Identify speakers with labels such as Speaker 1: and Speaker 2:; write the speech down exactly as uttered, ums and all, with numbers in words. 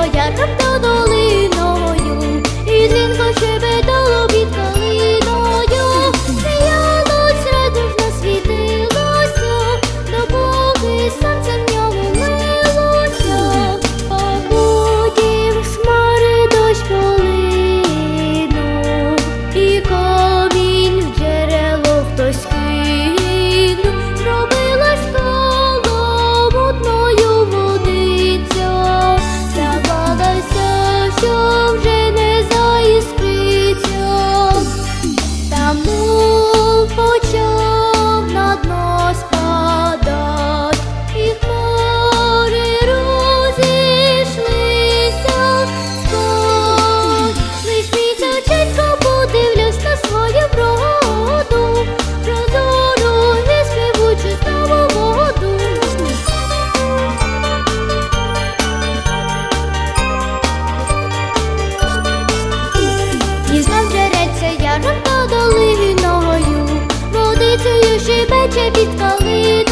Speaker 1: яром та долиною, і дзвінко щебетало під калиною. Сміялось, радужно світилося, допоки сонце в ньому милося. А потім з хмари дощ полинув, і камінь в джерело хтось кинув. Зробилась коло мутною водиця, здавалося, що вже не заіскриться. Та мов почав на дно спадать, і хмари розійшлися спать. Лиш місяченько подивлюсь на свою вроду, прозору і співучу знову воду. І знов джереться яром та долиною, водицею щебече під калиною.